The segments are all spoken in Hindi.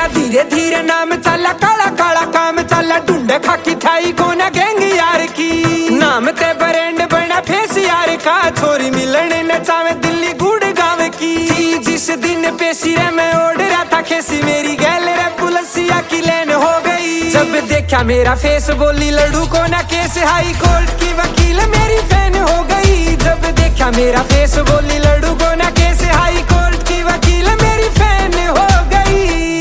मेरा धीरे धीरे नाम चला, काला काला काम चला, ढूंढे खाकी थाई कोना गैंग यार की। नाम ते ब्रांड बना फेस यार का, छोरी मिलने न चावे दिल्ली गुड़गांव की। जिस दिन पेशी रे मैं ओढ़ रहा था खेसी, मेरी गैल रे पुलिसिया की लेन हो गई। जब देखा मेरा फेस बोली लड़ू को ना केस, हाई कोर्ट की वकील मेरी फैन हो गई। जब देखा मेरा फेस बोली लड़ू को ना केस, हाई कोर्ट की वकील मेरी फैन हो गई।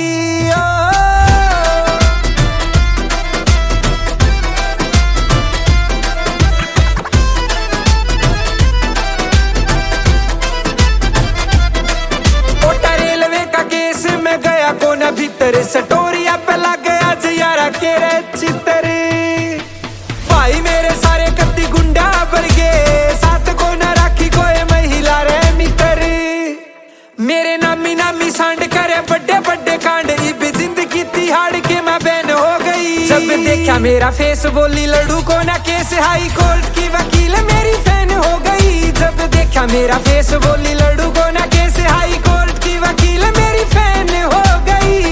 कोटा रेलवे का केस में गया कोना भीतर, सटोरिया पे लग गया जयारा के रे चित्र। भाई मेरे सारे कत्ती गुंडा भर गए, साथ को न राखी कोई महिला रे मित्र। मेरे नामी नामी सांड करे बड़े बड़े कांड, इब जिंदगी तिहाड़ के मैं बैन हो गई। जब देखा मेरा फेस बोली लड़ू को ना केस, हाई कोर्ट की वकील मेरी फैन हो गई। जब देखा मेरा फेस बोली लड़ू को ना केस, हाई कोर्ट की वकील मेरी फैन हो गई।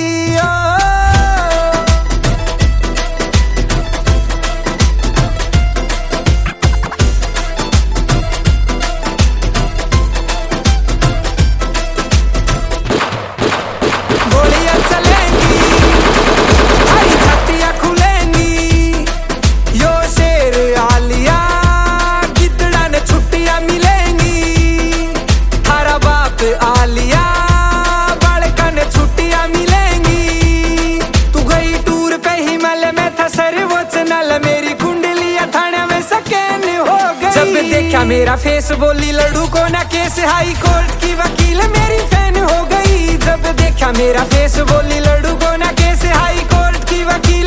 गोलियां चलेंगी, हरी छत्तियां खुलेंगी, यो शेर आलिया गिद्दड़ा ने छुट्टियां मिलेंगी। थारा बाप आलिया बालका ने छुट्टियां मिलेंगी। तू गई टूर पे हिमालय में था सर्वोच्च नल, मेरी कुंडलियां थाने में स्कैन हो गई। जब देखा मेरा फेस बोली लड़ू को ना केस, हाई कोर्ट की वकील मेरी फैन हो गई। जब देखा मेरा फेस बोली लड़ू को ना केस, हाई कोर्ट की वकील